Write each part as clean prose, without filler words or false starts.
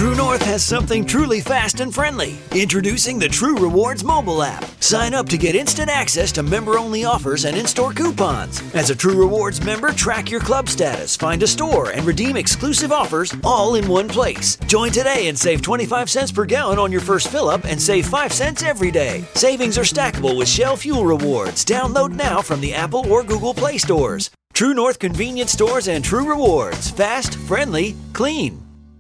True North has something truly fast and friendly. Introducing the True Rewards mobile app. Sign up to get instant access to member-only offers and in-store coupons. As a True Rewards member, track your club status, find a store, and redeem exclusive offers all in one place. Join today and save 25 cents per gallon on your first fill-up and save 5 cents every day. Savings are stackable with Shell Fuel Rewards. Download now from the Apple or Google Play stores. True North convenience stores and True Rewards. Fast, friendly, clean.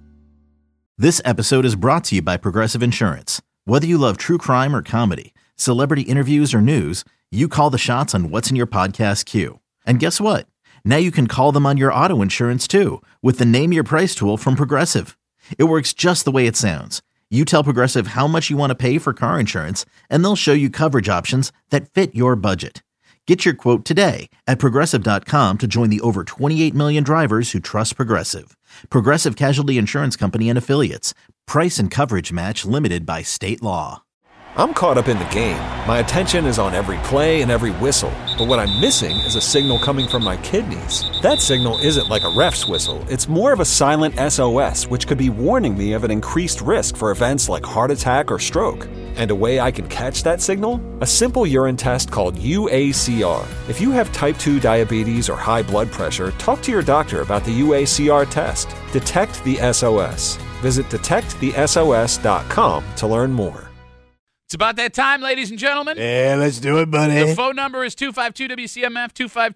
This episode is brought to you by Progressive Insurance. Whether you love true crime or comedy, celebrity interviews or news, you call the shots on what's in your podcast queue. And guess what? Now you can call them on your auto insurance too with the Name Your Price tool from Progressive. It works just the way it sounds. You tell Progressive how much you want to pay for car insurance, and they'll show you coverage options that fit your budget. Get your quote today at Progressive.com to join the over 28 million drivers who trust Progressive. Progressive Casualty Insurance Company and Affiliates. Price and coverage match limited by state law. I'm caught up in the game. My attention is on every play and every whistle. But what I'm missing is a signal coming from my kidneys. That signal isn't like a ref's whistle. It's more of a silent SOS, which could be warning me of an increased risk for events like heart attack or stroke. And a way I can catch that signal? A simple urine test called UACR. If you have type 2 diabetes or high blood pressure, talk to your doctor about the UACR test. Detect the SOS. Visit detectthesos.com to learn more. It's about that time, ladies and gentlemen. Yeah, let's do it, buddy. The phone number is 252-WCMF,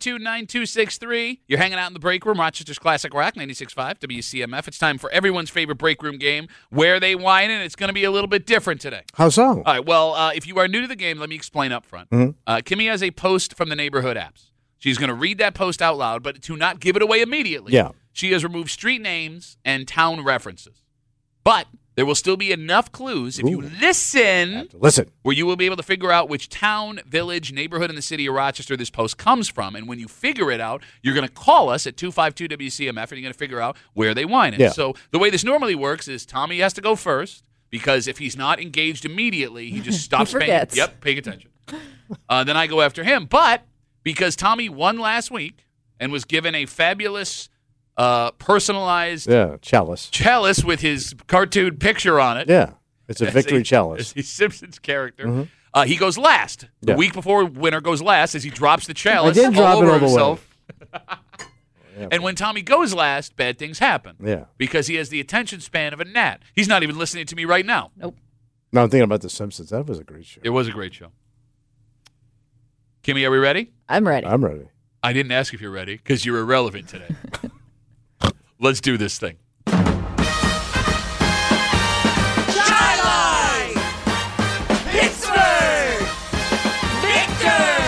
252-9263. You're hanging out in the break room, Rochester's Classic Rock, 96.5 WCMF. It's time for everyone's favorite break room game, Where They Whine, and it's going to be a little bit different today. How so? All right, well, if you are new to the game, let me explain up front. Kimmy has a post from the neighborhood apps. She's going to read that post out loud, but to not give it away immediately, she has removed street names and town references. But there will still be enough clues if you listen where you will be able to figure out which town, village, neighborhood in the city of Rochester this post comes from. And when you figure it out, you're going to call us at 252-WCMF, and you're going to figure out where they whine it. So the way this normally works is Tommy has to go first, because if he's not engaged immediately, he just stops paying attention. Then I go after him. But because Tommy won last week and was given a fabulous personalized chalice with his cartoon picture on it. Yeah, it's a victory chalice. It's a Simpsons character. He goes last. The week before winner goes last as he drops the chalice all over himself. And when Tommy goes last, bad things happen. Yeah. Because he has the attention span of a gnat. He's not even listening to me right now. Nope. No, I'm thinking about The Simpsons. That was a great show. It was a great show. Kimmy, are we ready? I'm ready. I'm ready. I didn't ask if you're ready because you're irrelevant today. Let's do this thing. Chi-Line! Pittsburgh! Victor!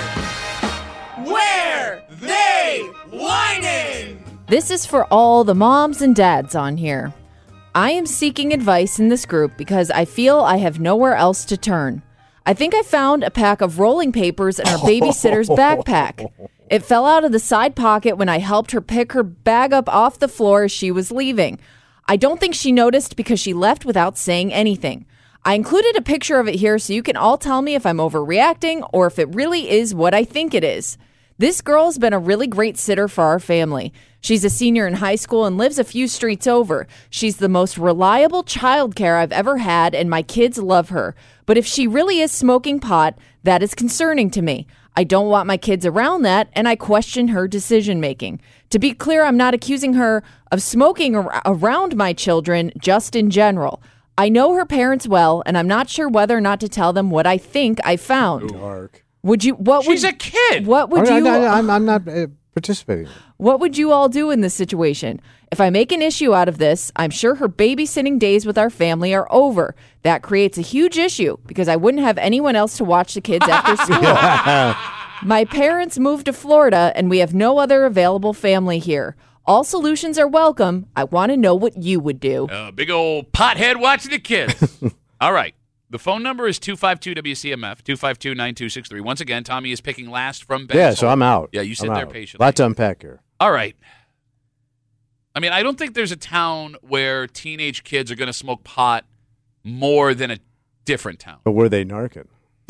Where they whining? This is for all the moms and dads on here. I am seeking advice in this group because I feel I have nowhere else to turn. I think I found a pack of rolling papers in our babysitter's backpack. It fell out of the side pocket when I helped her pick her bag up off the floor as she was leaving. I don't think she noticed because she left without saying anything. I included a picture of it here so you can all tell me if I'm overreacting or if it really is what I think it is. This girl's been a really great sitter for our family. She's a senior in high school and lives a few streets over. She's the most reliable childcare I've ever had, and my kids love her. But if she really is smoking pot, that is concerning to me. I don't want my kids around that, and I question her decision-making. To be clear, I'm not accusing her of smoking around my children, just in general. I know her parents well, and I'm not sure whether or not to tell them what I think I found. Dark. She's a kid. What would you? I'm not participating. What would you all do in this situation? If I make an issue out of this, I'm sure her babysitting days with our family are over. That creates a huge issue because I wouldn't have anyone else to watch the kids after school. My parents moved to Florida, and we have no other available family here. All solutions are welcome. I want to know what you would do. Big old pothead watching the kids. All right. The phone number is 252-WCMF, 252-9263. Once again, Tommy is picking last from Ben's Yeah, so I'm out. Yeah, you sit there patiently. Lot to unpack here. All right. I mean, I don't think there's a town where teenage kids are going to smoke pot more than a different town. But were they narking?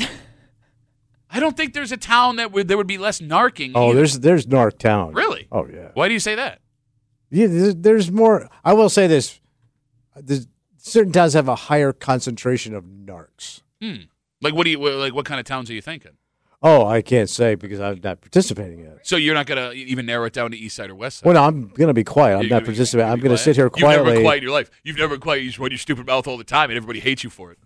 I don't think there's a town that there would be less narking. Oh, either. there's narc town. Really? Oh, yeah. Why do you say that? Yeah, there's more. I will say this. certain towns have a higher concentration of narcs. Like what kind of towns are you thinking? Oh, I can't say because I'm not participating yet. So you're not going to even narrow it down to East Side or West Side? Well, no, I'm going to be quiet. I'm not participating. I'm going to sit here quietly. You've never been quiet in your life. You've never been quiet. You just run your stupid mouth all the time, and everybody hates you for it.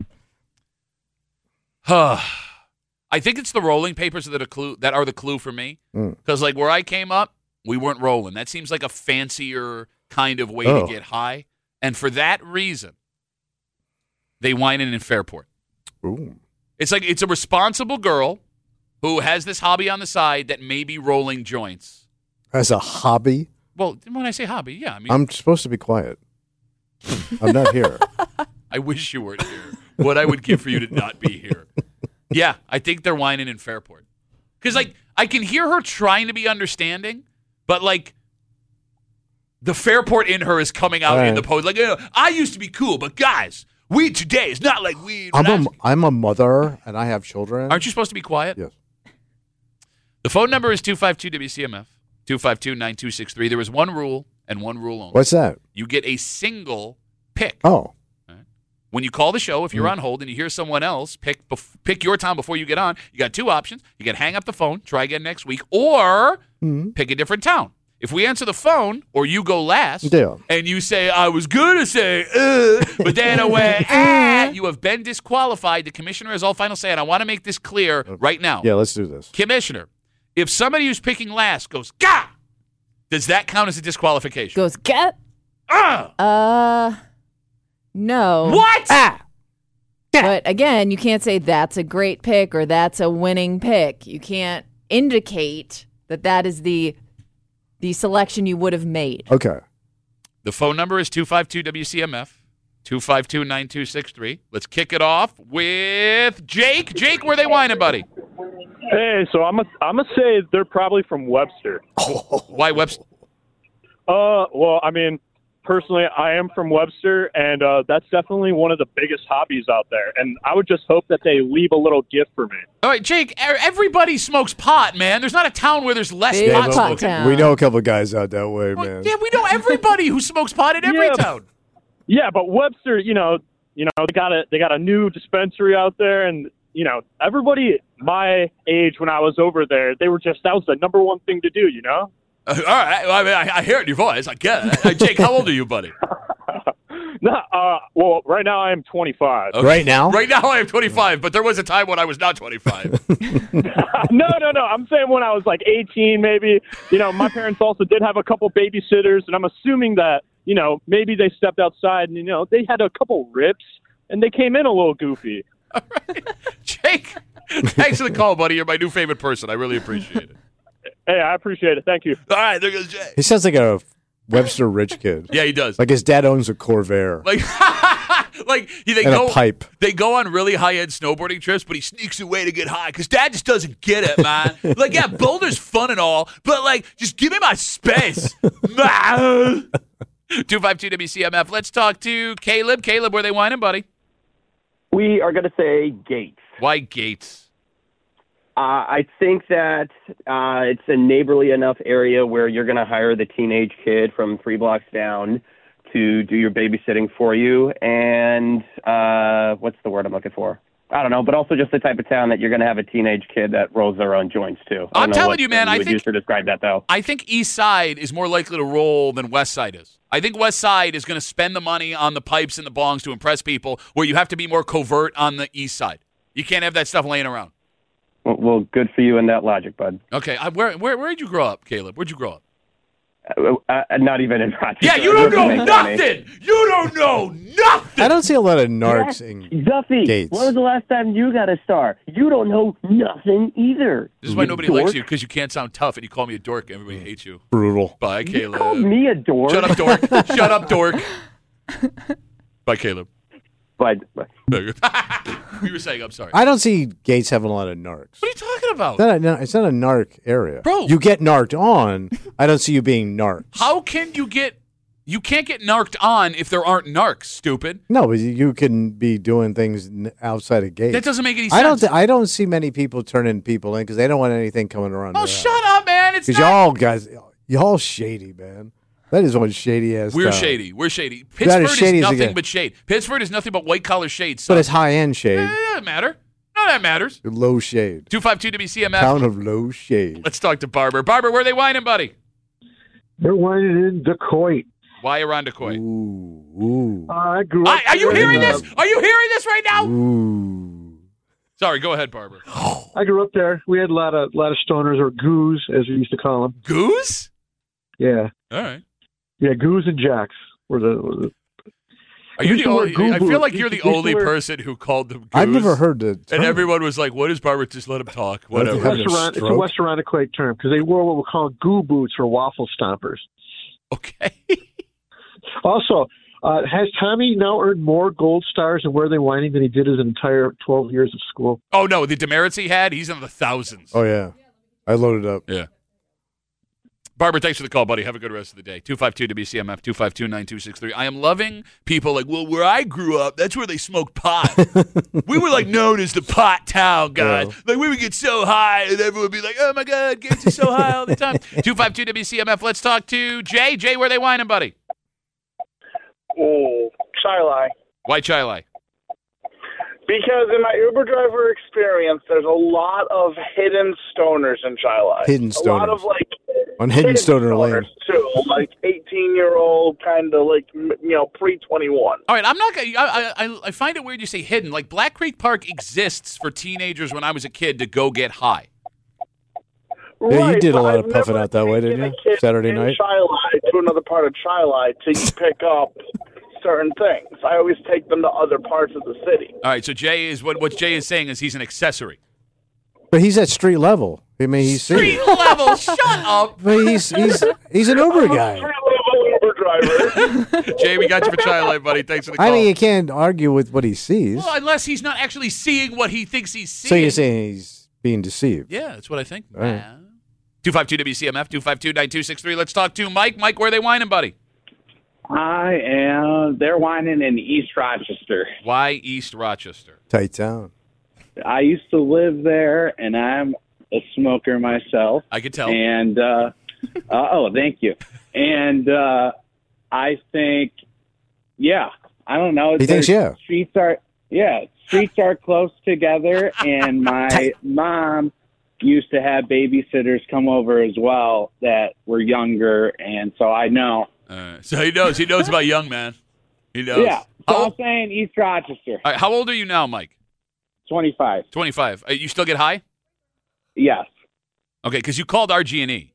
I think it's the rolling papers that are the clue for me. Because like where I came up, we weren't rolling. That seems like a fancier kind of way to get high. And for that reason, they wine in Fairport. Ooh. It's like it's a responsible girl who has this hobby on the side that may be rolling joints. As a hobby? Well, when I say hobby, yeah. I mean, I'm supposed to be quiet. I'm not here. I wish you weren't here. What I would give for you to not be here. Yeah, I think they're whining in Fairport. Because, like, I can hear her trying to be understanding, but, like, the Fairport in her is coming out in the post. Like, I used to be cool, but guys, weed today is not like weed. I'm a mother, and I have children. Aren't you supposed to be quiet? Yes. The phone number is 252-WCMF, 252-9263. There is one rule and one rule only. What's that? You get a single pick. Oh. When you call the show, if you're on hold and you hear someone else pick your time before you get on, you got two options. You can hang up the phone, try again next week, or pick a different town. If we answer the phone or you go last and you say, I was going to say, but then I went, you have been disqualified. The commissioner has all final say, and I want to make this clear right now. Yeah, let's do this. Commissioner, if somebody who's picking last goes, gah, does that count as a disqualification? Goes, get? No. What? But again, you can't say that's a great pick or that's a winning pick. You can't indicate that is the selection you would have made. Okay. The phone number is 252-WCMF, 252-9263. Let's kick it off with Jake. Jake, where are they whining, buddy? Hey, so I'm gonna say they're probably from Webster. Why Webster? Well, I mean, personally, I am from Webster, and that's definitely one of the biggest hobbies out there. And I would just hope that they leave a little gift for me. All right, Jake, everybody smokes pot, man. There's not a town where there's less Big pot pot smoking. town. We know a couple of guys out that way, man. Yeah, we know everybody who smokes pot in every town. Yeah, but Webster, they got a new dispensary out there, and everybody my age when I was over there, that was the number one thing to do, All right, I mean, I hear it in your voice. I get it. Jake, how old are you, buddy? Well, right now I am 25. Okay. Right now? Right now I am 25, but there was a time when I was not 25. No. I'm saying when I was like 18, maybe. My parents also did have a couple babysitters, and I'm assuming that, maybe they stepped outside and, they had a couple rips, and they came in a little goofy. All right. Jake, thanks for the call, buddy. You're my new favorite person. I really appreciate it. Hey, I appreciate it. Thank you. All right, there goes Jay. He sounds like a Webster rich kid. Yeah, he does. Like his dad owns a Corvair. A pipe. They go on really high-end snowboarding trips, but he sneaks away to get high because Dad just doesn't get it, man. Yeah, Boulder's fun and all, but, just give me my space. 252-WCMF. Let's talk to Caleb. Caleb, where they whining, buddy? We are going to say Gates. Why Gates? I think that it's a neighborly enough area where you're going to hire the teenage kid from 3 blocks down to do your babysitting for you. And what's the word I'm looking for? I don't know, but also just the type of town that you're going to have a teenage kid that rolls their own joints too. I'm telling you, man, I think use to describe that though. I think East Side is more likely to roll than West Side is. I think West Side is going to spend the money on the pipes and the bongs to impress people, where you have to be more covert on the East Side. You can't have that stuff laying around. Well, good for you in that logic, bud. Okay, where did you grow up, Caleb? Where'd you grow up? Not even in Rochester. Yeah, you don't know nothing. You don't know nothing. I don't see a lot of narcs in Duffy, Gates. when was the last time you got a star? You don't know nothing either. This is why nobody likes you, because you can't sound tough and you call me a dork. Everybody hates you. Brutal. Bye, Caleb. You called me a dork. Shut up, dork. Shut up, dork. Bye, Caleb. Bye. You were saying, I'm sorry. I don't see Gates having a lot of narcs. What are you talking about? It's not a narc area. Bro. You get narked on. I don't see you being narcs. How can you get... You can't get narked on if there aren't narcs, stupid. No, but you can be doing things outside of Gates. That doesn't make any sense. I don't see many people turning people in because they don't want anything coming around. Oh, shut up, man. It's because y'all shady, man. That is one shady ass. We're town. shady. We're shady. That Pittsburgh is is shady as it nothing gets. but shade. Pittsburgh is nothing but white collar shade. But it's high end shade. It doesn't matter. No, that matters. Low shade. 252 WCMF. Town of low shade. Let's talk to Barber. Barber, where are they whining, buddy? They're whining in Decoit. Why around Decoit? Ooh. I grew up. Are you hearing this? Are you hearing this right now? Ooh. Sorry, go ahead, Barber. I grew up there. We had a lot of stoners, or goos, as we used to call them. Goose? Yeah. All right. Yeah, goos and jacks were the Are you used the to wear only? goo I feel boots. like you're the Used to only wear- person who called them goose. I've never heard the term. And everyone was like, "What is Barber? Just let him talk." What It's if Whatever. they have West Iran- it's a West Iroquois term because they wore what we call goo boots or waffle stompers. Okay. Also, has Tommy now earned more gold stars in Where They Whining than he did his entire 12 years of school? Oh no, the demerits he had, he's in the thousands. Oh yeah, I loaded up. Yeah. Barber, thanks for the call, buddy. Have a good rest of the day. 252 WCMF 252-9263. I am loving people like, well, where I grew up, that's where they smoked pot. We were like known as the pot town, guys. Yeah. Like we would get so high, and everyone would be like, oh my God, kids are so high all the time. 252 WCMF. Let's talk to Jay. Jay, where are they whining, buddy? Oh, Chili. Why Chili? Because in my Uber driver experience, there's a lot of hidden stoners in Chili. Hidden A lot stoners. of like On Hidden Stoner Lane. stoners too, like 18-year-old, kind of like pre-21. All right, I'm not gonna. I find it weird you say hidden. Like Black Creek Park exists for teenagers when I was a kid to go get high. Yeah, you did a but lot I've of puffing never out that way, taken didn't a you? kid Saturday in night. Chili to another part of Chili to pick up certain things. I always take them to other parts of the city. All right, so Jay is what Jay is saying is he's an accessory. But he's at street level. I mean, he's Street level. Shut up. But he's an Uber guy. Uber driver. Jay, we got you for Chili, buddy. Thanks for the call. I mean, you can't argue with what he sees. Well, unless he's not actually seeing what he thinks he's seeing. So you're saying he's being deceived? Yeah, that's what I think. All right. 252 WCMF 252-9263. Let's talk to Mike. Mike, where are they whining, buddy? They're whining in East Rochester. Why East Rochester? Tight town. I used to live there, and I'm a smoker myself. I could tell. And, thank you. And I think, I don't know. He thinks, yeah. Streets are close together, and my mom used to have babysitters come over as well that were younger, and so I know. So he knows. He knows about young man. He knows. Yeah. So I'm saying East Rochester. All right, how old are you now, Mike? 25. 25. You still get high? Yes. Okay, because you called RG&E.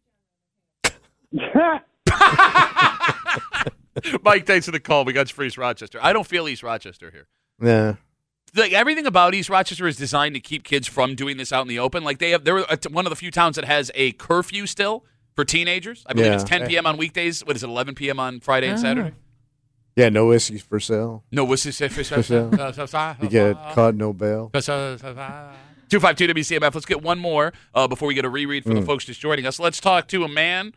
Mike, thanks for the call. We got you for East Rochester. I don't feel East Rochester here. Yeah. Like everything about East Rochester is designed to keep kids from doing this out in the open. Like they're one of the few towns that has a curfew still for teenagers. I believe it's 10 p.m. on weekdays. What is it, 11 p.m. on Friday and Saturday? Yeah, no whiskey for sale. No whiskey for sale. You get caught, no bail. 252 WCMF. Let's get one more before we get a reread for the folks just joining us. Let's talk to a man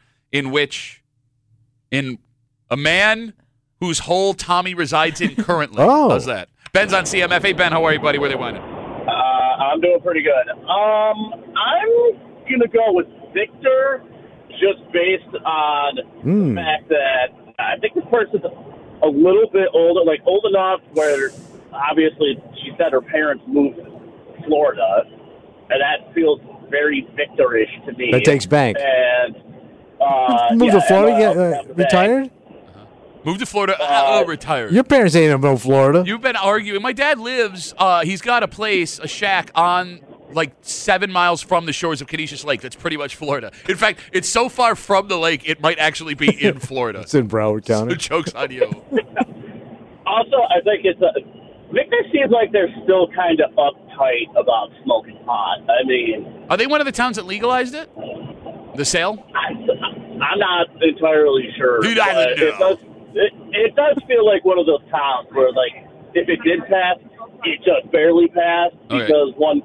a man whose hole Tommy resides in currently. Oh. How's that? Ben's on CMF. Hey, Ben, how are you, buddy? Where they winding? I'm doing pretty good. I'm going to go with Victor just based on the fact that I think this person's a little bit older, like old enough where obviously she said her parents moved to Florida, and that feels very Victor-ish to me. That takes bank. And Move to Florida, get retired? Moved to Florida, retired. Your parents ain't in Florida. You've been arguing. My dad lives, he's got a place, a shack on like 7 miles from the shores of Canisius Lake. That's pretty much Florida. In fact, it's so far from the lake, it might actually be in Florida. It's in Broward County. So joke's on you. Also, I think Victor seems like they're still kind of uptight about smoking pot. I mean, Are they one of the towns that legalized it? The sale? I'm not entirely sure. Dude, I but don't know. It does feel like one of those towns where, like, if it did pass, it just barely passed because of one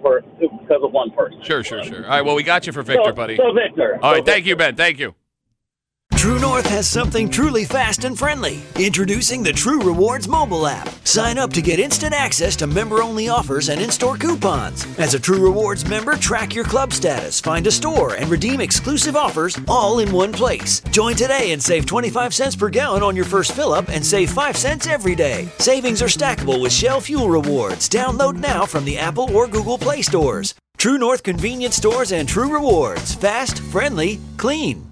person. Sure. All right, well, we got you for Victor, buddy. So Victor. All right, thank you, Ben. Thank you. True North has something truly fast and friendly. Introducing the True Rewards mobile app. Sign up to get instant access to member-only offers and in-store coupons. As a True Rewards member, track your club status, find a store, and redeem exclusive offers all in one place. Join today and save 25 cents per gallon on your first fill-up and save 5 cents every day. Savings are stackable with Shell Fuel Rewards. Download now from the Apple or Google Play stores. True North convenience stores and True Rewards. Fast, friendly, clean.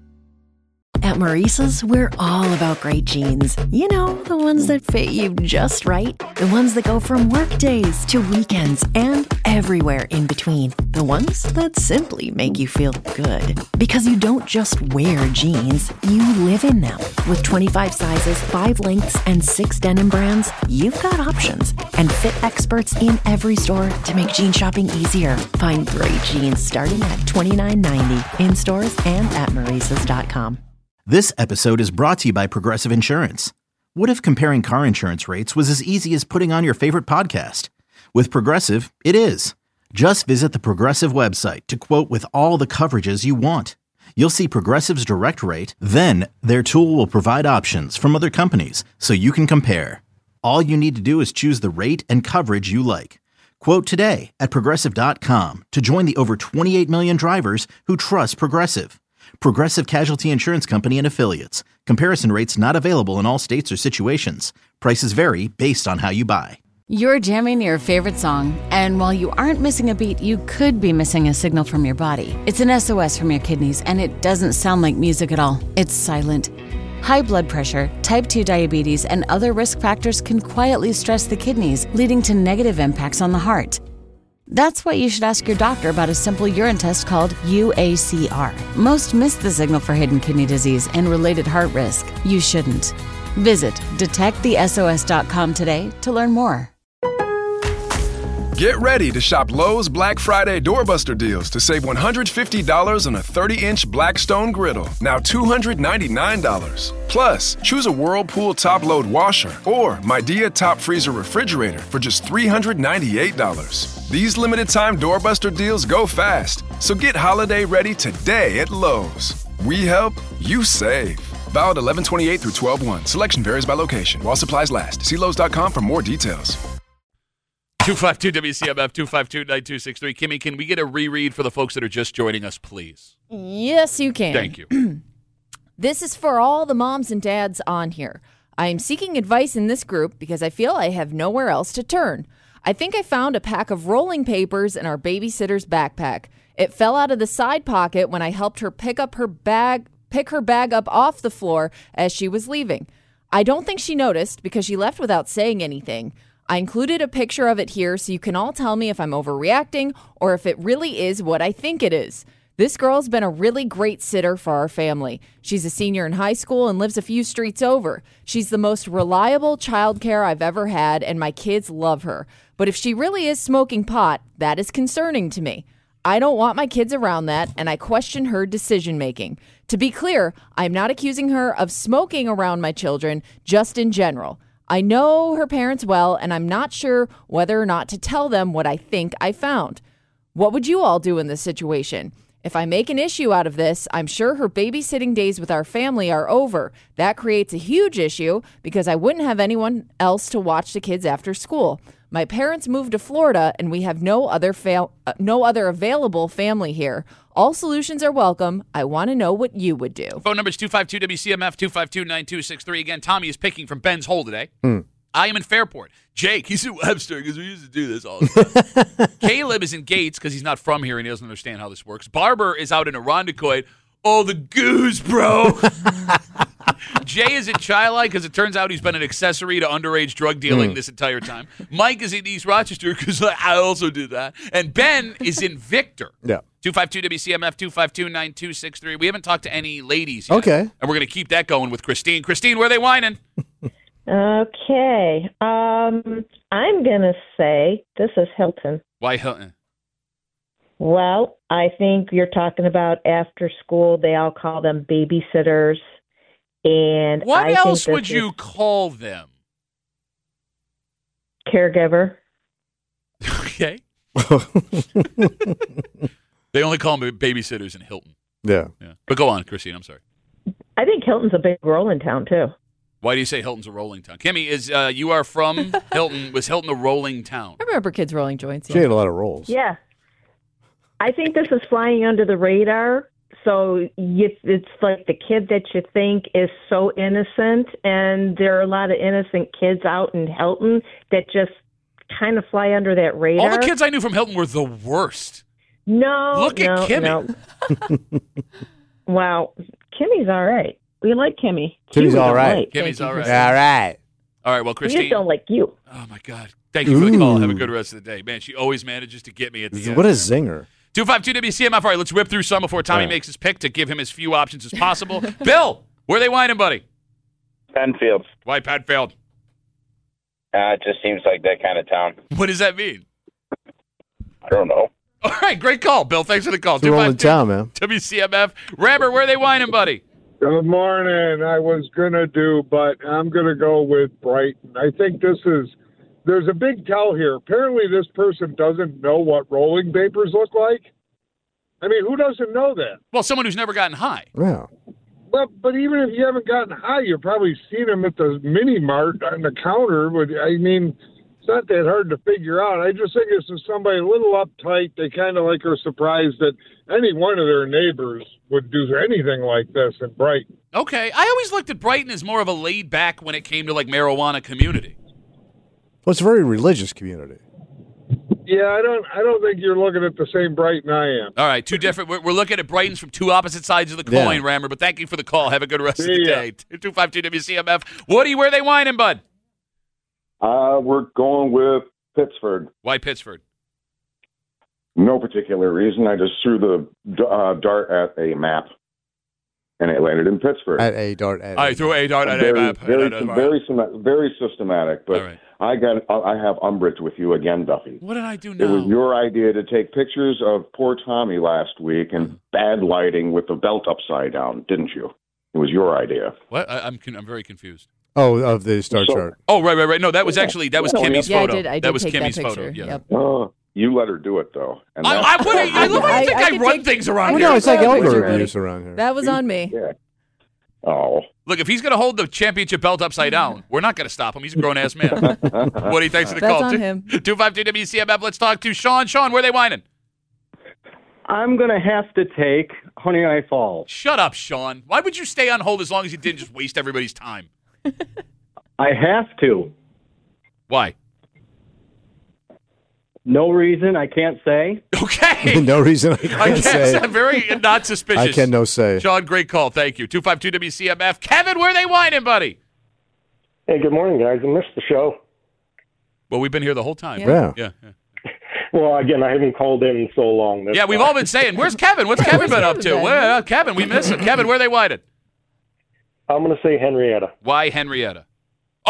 At Maurice's, we're all about great jeans. You know, the ones that fit you just right. The ones that go from work days to weekends and everywhere in between. The ones that simply make you feel good. Because you don't just wear jeans, you live in them. With 25 sizes, 5 lengths, and 6 denim brands, you've got options. And fit experts in every store to make jean shopping easier. Find great jeans starting at $29.90 in stores and at Maurices.com. This episode is brought to you by Progressive Insurance. What if comparing car insurance rates was as easy as putting on your favorite podcast? With Progressive, it is. Just visit the Progressive website to quote with all the coverages you want. You'll see Progressive's direct rate, then their tool will provide options from other companies so you can compare. All you need to do is choose the rate and coverage you like. Quote today at Progressive.com to join the over 28 million drivers who trust Progressive. Progressive Casualty Insurance Company and Affiliates. Comparison rates not available in all states or situations. Prices vary based on how you buy. You're jamming your favorite song, and while you aren't missing a beat, you could be missing a signal from your body. It's an SOS from your kidneys, and it doesn't sound like music at all. It's silent. High blood pressure, type 2 diabetes, and other risk factors can quietly stress the kidneys, leading to negative impacts on the heart. That's why you should ask your doctor about a simple urine test called UACR. Most miss the signal for hidden kidney disease and related heart risk. You shouldn't. Visit detectthesos.com today to learn more. Get ready to shop Lowe's Black Friday Doorbuster deals to save $150 on a 30-inch Blackstone griddle, now $299. Plus, choose a Whirlpool top-load washer or Midea top freezer refrigerator for just $398. These limited-time Doorbuster deals go fast, so get holiday ready today at Lowe's. We help, you save. Valid 11/28 through 12/1. Selection varies by location. While supplies last. See Lowe's.com for more details. 252-WCMF, 252-9263. Kimmy, can we get a reread for the folks that are just joining us, please? Yes, you can. Thank you. This is for all the moms and dads on here. I am seeking advice in this group because I feel I have nowhere else to turn. I think I found a pack of rolling papers in our babysitter's backpack. It fell out of the side pocket when I helped her pick her bag up off the floor as she was leaving. I don't think she noticed because she left without saying anything. I included a picture of it here so you can all tell me if I'm overreacting or if it really is what I think it is. This girl's been a really great sitter for our family. She's a senior in high school and lives a few streets over. She's the most reliable childcare I've ever had, and my kids love her. But if she really is smoking pot, that is concerning to me. I don't want my kids around that, and I question her decision-making. To be clear, I'm not accusing her of smoking around my children, just in general. I know her parents well, and I'm not sure whether or not to tell them what I think I found. What would you all do in this situation? If I make an issue out of this, I'm sure her babysitting days with our family are over. That creates a huge issue because I wouldn't have anyone else to watch the kids after school. My parents moved to Florida, and we have no other available family here. All solutions are welcome. I want to know what you would do. Phone number is 252-WCMF, 252-9263. Again, Tommy is picking from Ben's hole today. I am in Fairport. Jake, he's in Webster because we used to do this all the time. Caleb is in Gates because he's not from here and he doesn't understand how this works. Barber is out in Irondequoit. Oh, the goose, bro. Jay is in Chi-Li because it turns out he's been an accessory to underage drug dealing this entire time. Mike is in East Rochester because I also did that. And Ben is in Victor. Yeah. 252-WCMF, 252-9263. We haven't talked to any ladies yet. Okay. And we're going to keep that going with Christine. Christine, where are they whining? Okay. I'm going to say this is Hilton. Why Hilton? Well, I think you're talking about after school. They all call them babysitters. And what else would you call them? Caregiver. Okay. They only call them babysitters in Hilton. Yeah. But go on, Christine. I'm sorry. I think Hilton's a big rolling town, too. Why do you say Hilton's a rolling town? Kimmy, you are from Hilton. Was Hilton a rolling town? I remember kids rolling joints. She had a lot of rolls. Yeah. I think this is flying under the radar. So it's like the kid that you think is so innocent, and there are a lot of innocent kids out in Hilton that just kind of fly under that radar. All the kids I knew from Hilton were the worst. No. Look at Kimmy. No. Wow. Kimmy's all right. We like Kimmy. Kimmy's all right. Kimmy's all right. All right. All right, well, We Christine. just don't like you. Oh, my God. Thank you for the call. Have a good rest of the day. Man, she always manages to get me at the end. What a zinger. 252 WCMF. All right, let's rip through some before Tommy makes his pick to give him as few options as possible. Bill, where are they whining, buddy? Penfield. Why Penfield? It just seems like that kind of town. What does that mean? I don't know. All right, great call, Bill. Thanks for the call. It's a rolling town, man. WCMF. Rammer, where are they whining, buddy? Good morning. I was going to do, but I'm going to go with Brighton. I think there's a big tell here. Apparently this person doesn't know what rolling papers look like. I mean, who doesn't know that? Well, someone who's never gotten high. Yeah. But even if you haven't gotten high, you've probably seen them at the mini mart on the counter. But I mean, it's not that hard to figure out. I just think this is somebody a little uptight. They kind of like are surprised that any one of their neighbors would do anything like this in Brighton. Okay. I always looked at Brighton as more of a laid back when it came to like marijuana community. Well, it's a very religious community. Yeah, I don't think you're looking at the same Brighton I am. All right, two different. We're looking at Brightons from two opposite sides of the coin, Rammer. But thank you for the call. Have a good rest of the day. 252 WCMF. Woody, where are they whining, bud? We're going with Pittsford. Why Pittsford? No particular reason. I just threw the dart at a map, and it landed in Pittsburgh. At a dart at I threw a dart at a map. Very systematic, but right. I have umbrage with you again, Duffy. What did I do now? It was your idea to take pictures of poor Tommy last week and bad lighting with the belt upside down, didn't you? It was your idea. What? I'm very confused. Oh, of the star chart. Oh, right. No, that was Kimmy's photo. I did that was take Kimmy's that photo. picture. Yeah. Yep. Oh, you let her do it, though. And I look like I run things around here. No, it's like elder abuse around here. That was on me. Yeah. Oh. Look, if he's going to hold the championship belt upside down, we're not going to stop him. He's a grown-ass man. Woody, thanks for the That's call. on him. 252 WCMF. Let's talk to Sean. Sean, where are they whining? I'm going to have to take Honey I Falls. Shut up, Sean. Why would you stay on hold as long as you didn't just waste everybody's time? I have to. Why? No reason, I can't say. Okay. No reason I can't say. I'm very not suspicious. I can no say. Sean, great call. Thank you. 252 WCMF. Kevin, where are they whining, buddy? Hey, good morning, guys. I missed the show. Well, we've been here the whole time. Yeah. Well, again, I haven't called in so long. Yeah, we've all been saying, where's Kevin? What's Kevin been up to? Well, Kevin, we miss him. Kevin, where are they whining? I'm going to say Henrietta. Why Henrietta? No,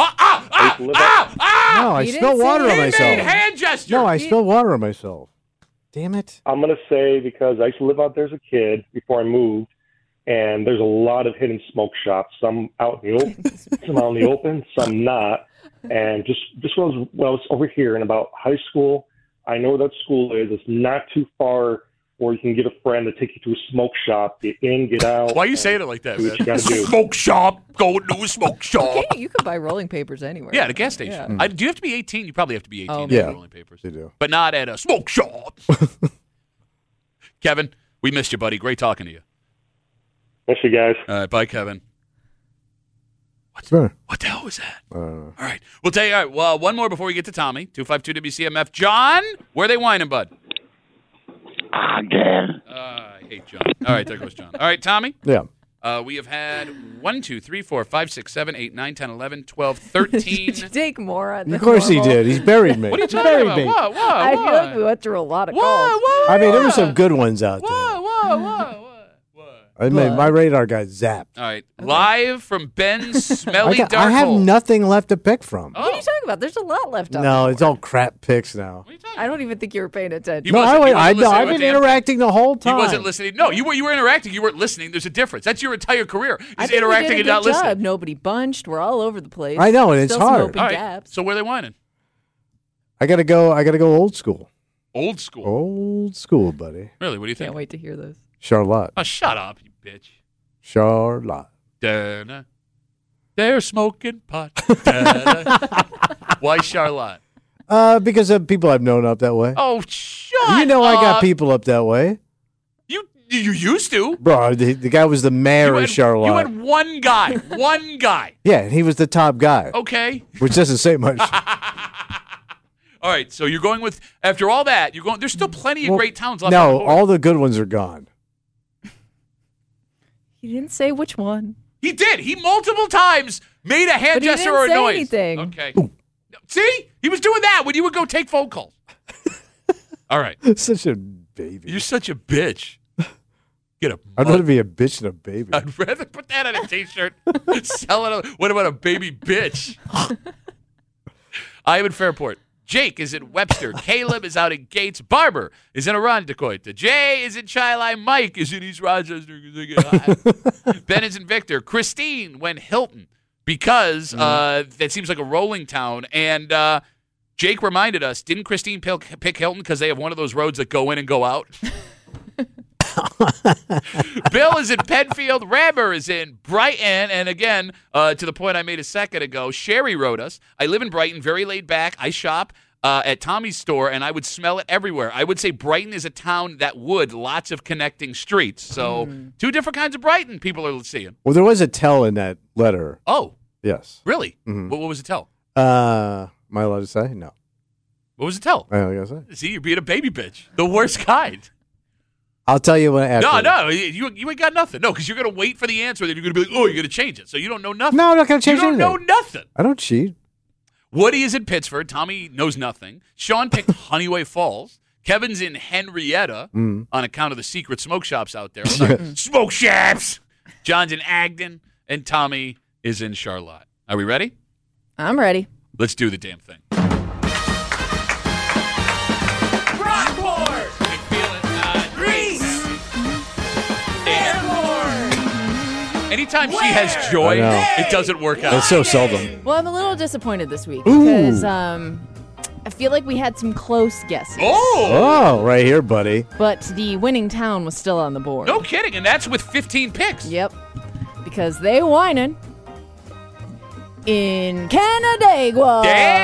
I spilled water on myself. He made hand gesture. No, I spilled water on myself. Damn it. I'm going to say because I used to live out there as a kid before I moved, and there's a lot of hidden smoke shops, some out in the open, some out in the open, some not. And just when I was over here in about high school, I know where that school is. It's not too far where you can get a friend to take you to a smoke shop, get in, get out. Why are you saying it like that, man? What you gotta do. Smoke shop. Going to a smoke shop. Okay, you can buy rolling papers anywhere. Yeah, at a gas station. Yeah. Do you have to be 18? You probably have to be 18 Oh, to yeah. buy rolling papers. They do. But not at a smoke shop. Kevin, we missed you, buddy. Great talking to you. Miss you guys. All right, bye, Kevin. Sure. What the hell was that? All right. We'll tell you. All right, well, one more before we get to Tommy. 252 WCMF. John, where are they whining, bud? Again. I hate John. All right, there goes John. All right, Tommy. Yeah. We have had 1, 2, 3, 4, 5, 6, 7, 8, 9, 10, 11, 12, 13. Did you take more on Of course he did. He's buried me. What are you He talking buried about? me. What? I feel like we went through a lot of calls. I mean, there were some good ones out there. What? I mean, my radar got zapped. All right. Live from Ben's Smelly Dark I have Hole. nothing left to pick from. What are you talking about? There's a lot left up. No, it's all crap picks now. I don't even think you were paying attention. No, I've been interacting the whole time. He wasn't listening. No, you were interacting. You weren't listening. There's a difference. That's your entire career. I Is think we interacting did a and not good job. listening. Nobody bunched. We're all over the place. I know, and it's Still hard. Some open All right. gaps. So where are they whining? I gotta go old school. Old school. Old school, buddy. Really? What do you think? Can't wait to hear this. Charlotte. Oh, shut up, you bitch. Charlotte. Da-da. They're smoking pot. Da-da. Why Charlotte? Because of people I've known up that way. Oh, shut You know up. I got people up that way. You used to. Bro, the guy was the mayor of Charlotte. You had one guy. One guy. Yeah, and he was the top guy. Okay. Which doesn't say much. All right, so you're going with, after all that, you're going, there's still plenty of great towns left on the No, board. all the good ones are gone. He didn't say which one. He did. He multiple times made a hand But he gesture didn't or a say noise. anything. Okay. See? He was doing that when you would go take phone calls. All right. Such a baby. You're such a bitch. Get a. I'd rather be a bitch than a baby. I'd rather put that on a T-shirt. Sell it. What about a baby bitch? I am in Fairport. Jake is in Webster. Caleb is out in Gates. Barber is in Arundecoit. Jay is in Chi-Li. Mike is in East Rochester. Ben is in Victor. Christine went Hilton because that seems like a rolling town. And Jake reminded us, didn't Christine pick Hilton because they have one of those roads that go in and go out? Bill is in Penfield. Rammer is in Brighton. And again, to the point I made a second ago, Sherry wrote us, I live in Brighton, very laid back. I shop at Tommy's store, and I would smell it everywhere. I would say Brighton is a town that would, lots of connecting streets. So two different kinds of Brighton people are seeing. Well, there was a tell in that letter. Oh. Yes. Really? Mhm. What was it tell? Am I allowed to say? No. What was it tell? I don't gotta say. See, you're being a baby bitch. The worst kind. I'll tell you when after. No, you ain't got nothing. No, because you're going to wait for the answer, then you're going to be like, oh, you're going to change it. So you don't know nothing. No, I'm not going to change anything. You don't anything. know nothing. I don't cheat. Woody is in Pittsford. Tommy knows nothing. Sean picked Honeyway Falls. Kevin's in Henrietta on account of the secret smoke shops out there. Smoke shops! John's in Agden, and Tommy is in Charlotte. Are we ready? I'm ready. Let's do the damn thing. Rockport! Greece! Airport! Anytime she has joy, I know. it doesn't work out. It's so seldom. Well, I'm a little disappointed this week Ooh. because I feel like we had some close guesses. Oh, right here, buddy. But the winning town was still on the board. No kidding, and that's with 15 picks. Yep. Because they whining in Canandaigua.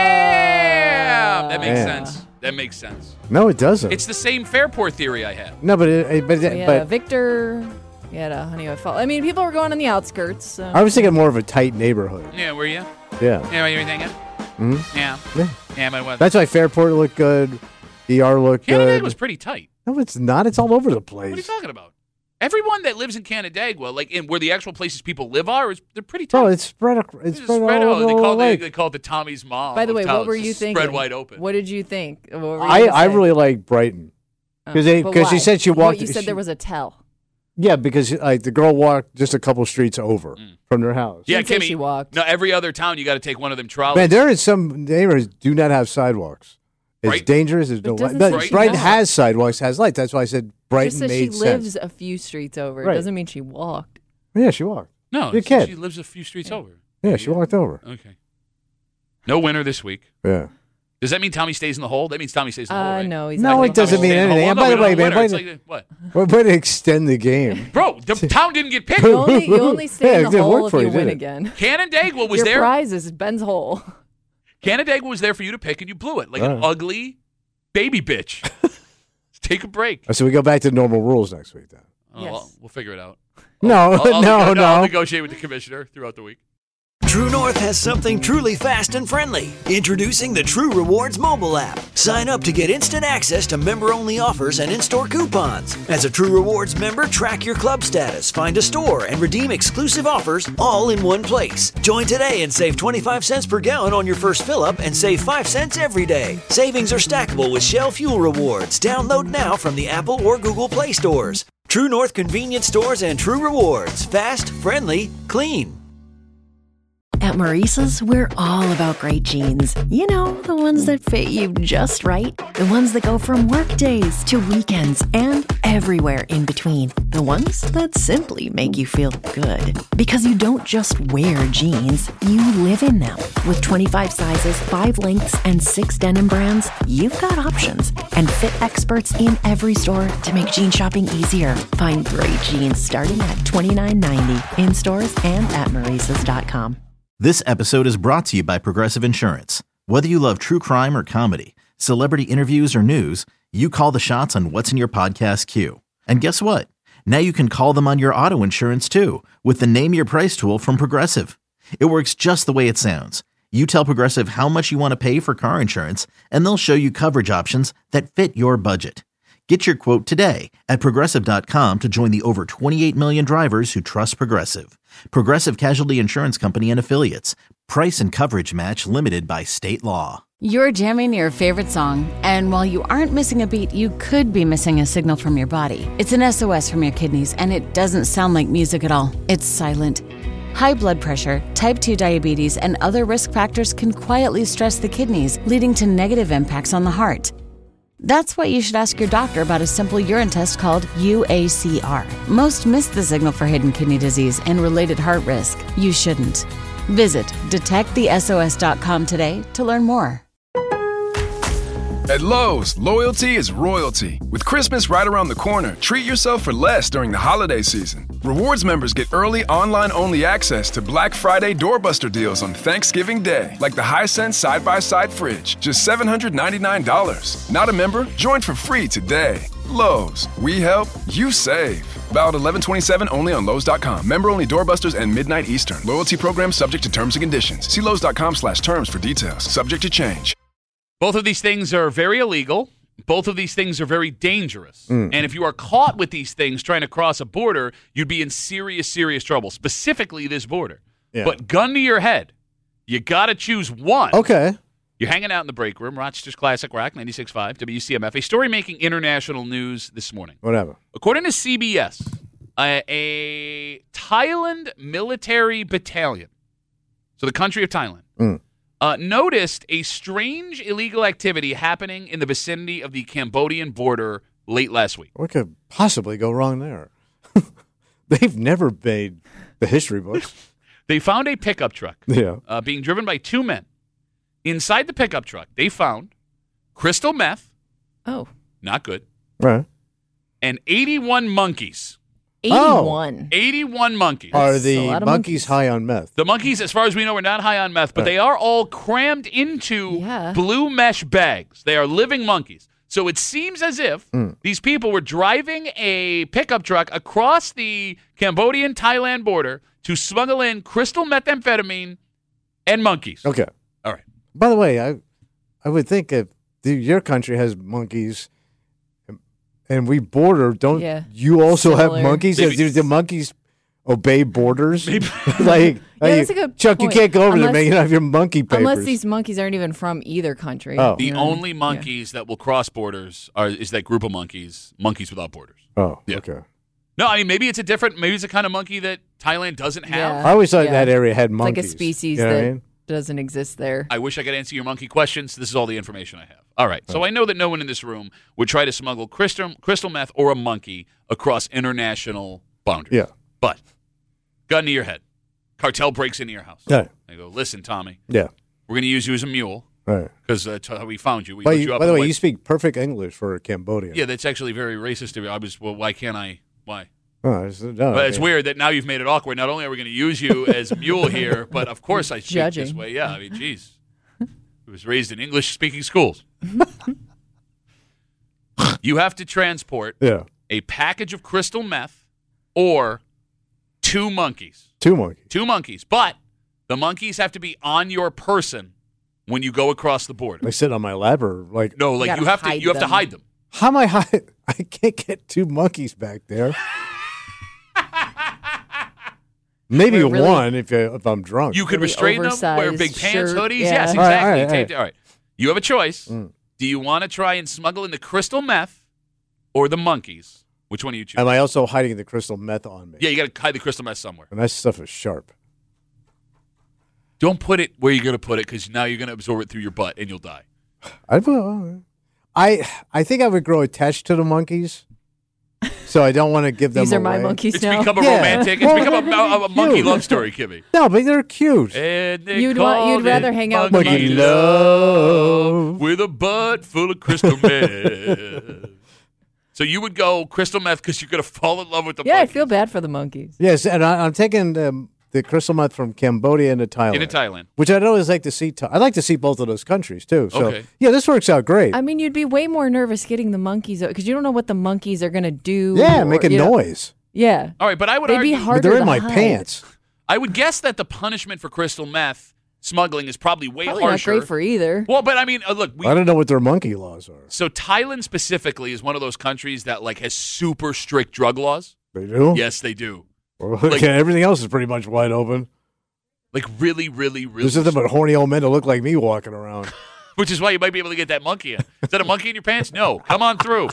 Damn! That makes Man. sense. That makes sense. No, it doesn't. It's the same Fairport theory I had. No, but We had a Victor. We had a Honeyway Falls. I mean, people were going on the outskirts. So. I was thinking more of a tight neighborhood. Yeah, were you? Yeah. Yeah, you were thinking? Mhm. Yeah. Yeah. Yeah, but what? That's why Fairport looked good. ER looked Canandaigua good. was pretty tight. No, it's not. It's all over the place. What are you talking about? Everyone that lives in Canandaigua, like in where the actual places people live are, they're pretty tight. Bro, it's spread. It's spread all over they the call lake. they call it the Tommy's mom. By the of way, towns. what were you thinking? Spread wide open. What did you think? What were you I gonna say? really like Brighton Oh, because but she why? said she walked. What, you said there was a tell. Yeah, because like the girl walked just a couple streets over from their house. Yeah, didn't say Kimmy. she walked. No, every other town you got to take one of them trolleys. Man, there is some neighborhoods do not have sidewalks. It's Brighton? dangerous. There's no doesn't light. say But she Brighton walked. has sidewalks, has lights. That's why I said Brighton Just says made she sense. lives a few streets over. Right. It doesn't mean she walked. Yeah, she walked. No, You're a kid. she lives a few streets over. Yeah, she walked over. Okay. No winner this week. Yeah. Does that mean Tommy stays in the hole? That means Tommy stays in the hole, right? No, he's No, not. it doesn't mean Stay in the anything. hole. And No, by we the don't way, have a man, winner. by It's the- like, what? we're going to extend the game. Bro, the town didn't get picked. You only stay Yeah, in it the didn't hole work if for you you, did win it? again. Canandaigua was Your there. prize is Ben's hole. Canandaigua was there for you to pick, and you blew it like an Right. ugly baby bitch. Let's take a break. So we go back to normal rules next week then. Oh, Yes. well, we'll figure it out. No, I'll no. negotiate with the commissioner throughout the week. True North has something truly fast and friendly. Introducing the True Rewards mobile app. Sign up to get instant access to member-only offers and in-store coupons. As a True Rewards member, track your club status, find a store, and redeem exclusive offers all in one place. Join today and save 25 cents per gallon on your first fill-up and save 5 cents every day. Savings are stackable with Shell Fuel Rewards. Download now from the Apple or Google Play stores. True North convenience stores and True Rewards. Fast, friendly, clean. At Maurice's, we're all about great jeans. You know, the ones that fit you just right. The ones that go from work days to weekends and everywhere in between. The ones that simply make you feel good. Because you don't just wear jeans, you live in them. With 25 sizes, 5 lengths, and 6 denim brands, you've got options. And fit experts in every store to make jean shopping easier. Find great jeans starting at $29.90 in stores and at Maurices.com. This episode is brought to you by Progressive Insurance. Whether you love true crime or comedy, celebrity interviews or news, you call the shots on what's in your podcast queue. And guess what? Now you can call them on your auto insurance too with the Name Your Price tool from Progressive. It works just the way it sounds. You tell Progressive how much you want to pay for car insurance, and they'll show you coverage options that fit your budget. Get your quote today at Progressive.com to join the over 28 million drivers who trust Progressive. Progressive Casualty Insurance Company and Affiliates. Price and coverage match limited by state law. You're jamming your favorite song, and while you aren't missing a beat, you could be missing a signal from your body. It's an SOS from your kidneys, and it doesn't sound like music at all. It's silent. High blood pressure, type 2 diabetes, and other risk factors can quietly stress the kidneys, leading to negative impacts on the heart. That's why you should ask your doctor about a simple urine test called UACR. Most miss the signal for hidden kidney disease and related heart risk. You shouldn't. Visit detectthesos.com today to learn more. At Lowe's, loyalty is royalty. With Christmas right around the corner, treat yourself for less during the holiday season. Rewards members get early online-only access to Black Friday doorbuster deals on Thanksgiving Day, like the Hisense side-by-side fridge, just $799. Not a member? Join for free today. Lowe's, we help, you save. Valid 11/27 only on Lowe's.com. Member-only doorbusters and midnight Eastern. Loyalty program subject to terms and conditions. See Lowe's.com/terms for details. Subject to change. Both of these things are very illegal. Both of these things are very dangerous. And if you are caught with these things trying to cross a border, you'd be in serious, serious trouble, specifically this border. Yeah. But gun to your head, you got to choose one. Okay. You're hanging out in the break room, Rochester's Classic Rock, 96.5, WCMF. A story making international news this morning. Whatever. According to CBS, a Thailand military battalion, so the country of Thailand, noticed a strange illegal activity happening in the vicinity of the Cambodian border late last week. What could possibly go wrong there? They've never made the history books. They found a pickup truck being driven by 2 men. Inside the pickup truck, they found crystal meth. Oh. Not good. Right. And 81 monkeys. 81. 81 monkeys. Are the monkeys high on meth? The monkeys, as far as we know, are not high on meth, but they are all crammed into blue mesh bags. They are living monkeys. So it seems as if these people were driving a pickup truck across the Cambodian-Thailand border to smuggle in crystal methamphetamine and monkeys. Okay. All right. By the way, I would think if your country has monkeys and we border, don't you also have monkeys? Do the monkeys obey borders? Like, that's a good Chuck, point. You can't go over there, man. You don't have your monkey papers. Unless these monkeys aren't even from either country. Oh. The only monkeys that will cross borders is that group of monkeys Without Borders. Oh, okay. No, I mean, maybe it's a kind of monkey that Thailand doesn't have. I always thought that area had monkeys. Like a species that doesn't exist there. I wish I could answer your monkey questions. This is all the information I have. All right. So I know that no one in this room would try to smuggle crystal meth or a monkey across international boundaries. Yeah. But gun to your head. Cartel breaks into your house. Yeah. They go, listen, Tommy. Yeah. We're going to use you as a mule. Right. Because that's how we found you. We by put you up the in way, white- you speak perfect English for a Cambodian. Yeah, that's actually very racist to me. Why can't I? Why? Oh, But it's weird that now you've made it awkward. Not only are we going to use you as a mule here, but of course I speak this way. Yeah, I mean, geez. I was raised in English-speaking schools. You have to transport a package of crystal meth or 2 monkeys. 2 monkeys. 2 monkeys. But the monkeys have to be on your person when you go across the border. They sit on my lap or like... No, like you have to hide them. How am I hide? I can't get 2 monkeys back there. Maybe Really, one if I'm drunk. You could restrain them, wear big pants, hoodies. Yes, All right, exactly. All right. You have a choice. Do you want to try and smuggle in the crystal meth or the monkeys? Which one do you choose? Am I also hiding the crystal meth on me? Yeah, you got to hide the crystal meth somewhere. And that stuff is sharp. Don't put it where you're going to put it because now you're going to absorb it through your butt and you'll die. I think I would grow attached to the monkeys. So I don't want to give them These are away. my monkeys It's now. become a romantic. It's become a monkey love story, Kimmy. No, but they're cute. And You'd rather hang out with monkey monkeys. love with a butt full of crystal meth. So you would go crystal meth because you're going to fall in love with the Yeah, monkeys. I feel bad for the monkeys. Yes, and I'm taking the crystal meth from Cambodia into Thailand. Into Thailand. Which I'd always like to see. I'd like to see both of those countries, too. So, Okay. yeah, this works out great. I mean, you'd be way more nervous getting the monkeys because you don't know what the monkeys are going to do. Yeah, make a noise. Yeah. All right, but I would They'd argue. be harder But they're in to my hide. pants. I would guess that the punishment for crystal meth smuggling is probably way Probably harsher. not great for either. Well, but I mean, look. I don't know what their monkey laws are. So Thailand specifically is one of those countries that like has super strict drug laws. They do? Yes, they do. Well, Like- everything else is pretty much wide open. Like really, really, really. There's nothing but horny old men that look like me walking around. Which is why you might be able to get that monkey in. Is that a monkey in your pants? No. Come on through.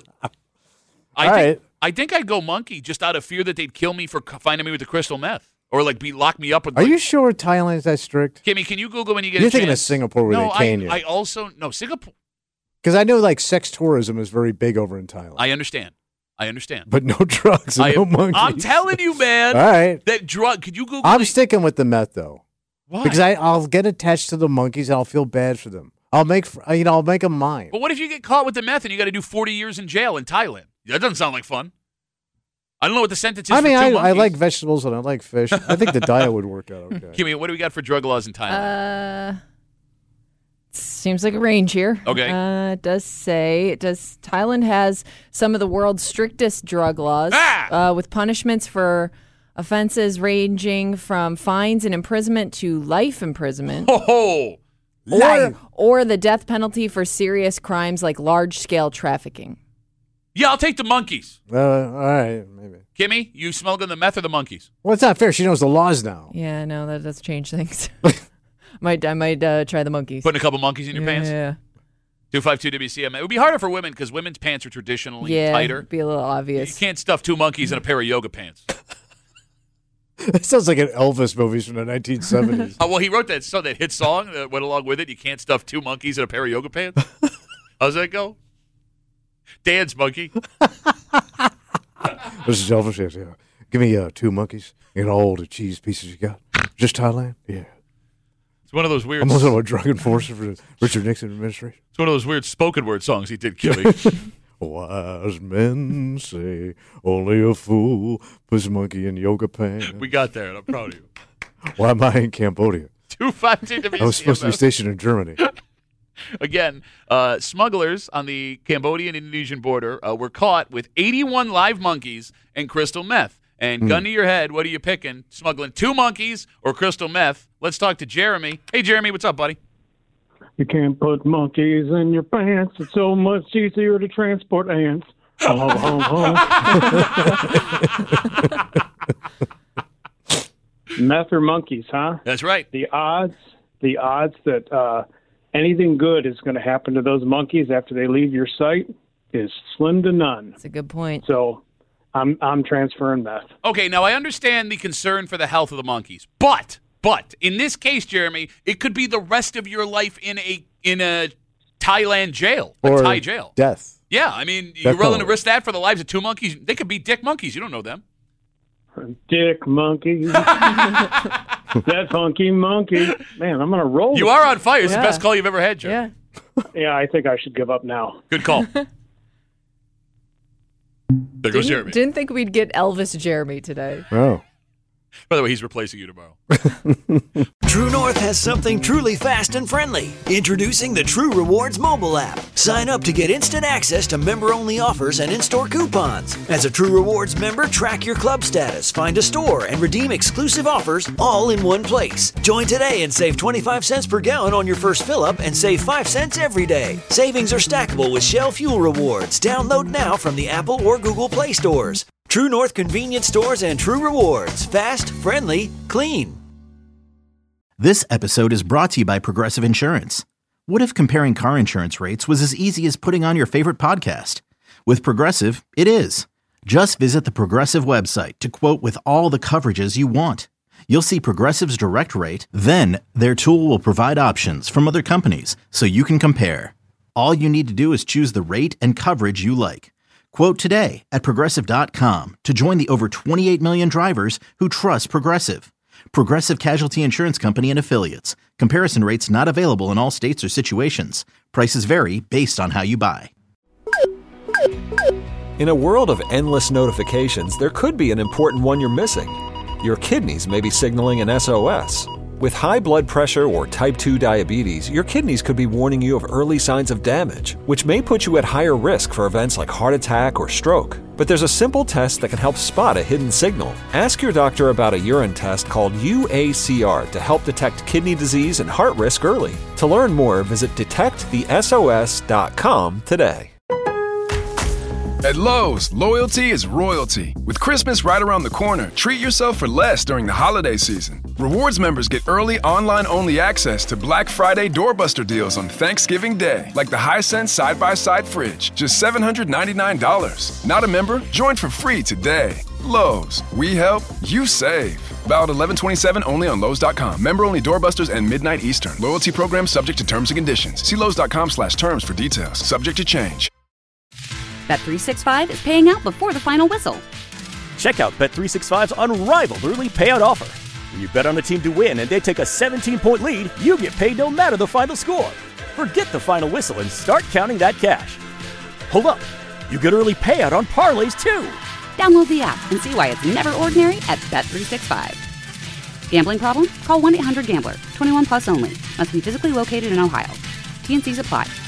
I think I'd go monkey just out of fear that they'd kill me for finding me with the crystal meth. Or like lock me up with. Are you sure Thailand's that strict? Kimmy, can you Google when you get You're a thinking of chance? Singapore where No, they can you. I also no Singapore. Because I know like sex tourism is very big over in Thailand. I understand. But no drugs and no monkeys. I'm telling you, man. All right. That drug. Could you Google? I'm sticking with the meth though. Why? Because I'll get attached to the monkeys and I'll feel bad for them. I'll make them mine. But what if you get caught with the meth and you got to do 40 years in jail in Thailand? That doesn't sound like fun. I don't know what the sentence is. I mean, for two I monkeys. like vegetables and I like fish. I think the diet would work out okay. Kimmy, what do we got for drug laws in Thailand? Seems like a range here. Okay. It does say Thailand has some of the world's strictest drug laws with punishments for offenses ranging from fines and imprisonment to life imprisonment. Or the death penalty for serious crimes like large-scale trafficking. Yeah, I'll take the monkeys. All right, maybe. Kimmy, you smuggling the meth or the monkeys? Well, it's not fair. She knows the laws now. Yeah, no, that does change things. I might try the monkeys. Putting a couple monkeys in your pants? Yeah. 252 WCM. It would be harder for women because women's pants are traditionally tighter. Be a little obvious. You can't stuff two monkeys in a pair of yoga pants. It sounds like an Elvis movie from the 1970s. Oh, well, he wrote that hit song that went along with it. You can't stuff two monkeys in a pair of yoga pants. How's that go? Dance monkey. This is Elvis. Yes, yeah. Give me 2 monkeys and all the cheese pieces you got. Just Thailand? Yeah. It's one of those weird. I'm also a drug enforcer for the Richard Nixon administration. It's one of those weird spoken word songs he did, Kimmy. Wise men say only a fool puts a monkey in yoga pants. We got there, and I'm proud of you. Why am I in Cambodia? 252 WCM. I was supposed to be stationed in Germany. Again, smugglers on the Cambodian-Indonesian border were caught with 81 live monkeys and crystal meth. And gun to your head, what are you picking? Smuggling 2 monkeys or crystal meth? Let's talk to Jeremy. Hey, Jeremy, what's up, buddy? You can't put monkeys in your pants. It's so much easier to transport ants. Meth or monkeys, huh? That's right. The odds that anything good is going to happen to those monkeys after they leave your sight is slim to none. That's a good point. So I'm transferring meth. Okay, now I understand the concern for the health of the monkeys, but in this case, Jeremy, it could be the rest of your life in a Thailand jail, or Thai jail. Death. Yeah, I mean, you're willing to risk that for the lives of 2 monkeys? They could be dick monkeys. You don't know them. Dick monkeys. That funky monkey. Man, I'm going to roll. You are on fire. It's the best call you've ever had, Jeremy. Yeah, I think I should give up now. Good call. There goes Jeremy. Didn't think we'd get Elvis Jeremy today. Oh. By the way, he's replacing you tomorrow. True North has something truly fast and friendly. Introducing the True Rewards mobile app. Sign up to get instant access to member-only offers and in-store coupons. As a True Rewards member, track your club status, find a store, and redeem exclusive offers all in one place. Join today and save 25 cents per gallon on your first fill-up and save 5 cents every day. Savings are stackable with Shell Fuel Rewards. Download now from the Apple or Google Play stores. True North convenience stores and True Rewards. Fast, friendly, clean. This episode is brought to you by Progressive Insurance. What if comparing car insurance rates was as easy as putting on your favorite podcast? With Progressive, it is. Just visit the Progressive website to quote with all the coverages you want. you'll see Progressive's direct rate, then their tool will provide options from other companies so you can compare. All you need to do is choose the rate and coverage you like. Quote today at Progressive.com to join the over 28 million drivers who trust Progressive. Progressive Casualty Insurance Company and Affiliates. Comparison rates not available in all states or situations. Prices vary based on how you buy. In a world of endless notifications, there could be an important one you're missing. Your kidneys may be signaling an SOS. With high blood pressure or type 2 diabetes, your kidneys could be warning you of early signs of damage, which may put you at higher risk for events like heart attack or stroke. But there's a simple test that can help spot a hidden signal. Ask your doctor about a urine test called UACR to help detect kidney disease and heart risk early. To learn more, visit detectthesos.com today. At Lowe's, loyalty is royalty. With Christmas right around the corner, treat yourself for less during the holiday season. Rewards members get early online-only access to Black Friday doorbuster deals on Thanksgiving Day, like the Hisense side-by-side fridge, just $799. Not a member? Join for free today. Lowe's, we help, you save. Valid 11/27 only on Lowe's.com. Member-only doorbusters and midnight Eastern. Loyalty program subject to terms and conditions. See Lowe's.com/terms for details. Subject to change. Bet365 is paying out before the final whistle. Check out Bet365's unrivaled early payout offer. When you bet on a team to win and they take a 17-point lead, you get paid no matter the final score. Forget the final whistle and start counting that cash. Hold up, you get early payout on parlays too. Download the app and see why it's never ordinary at Bet365. Gambling problem? Call 1-800-GAMBLER. 21 plus only. Must be physically located in Ohio. T&Cs apply.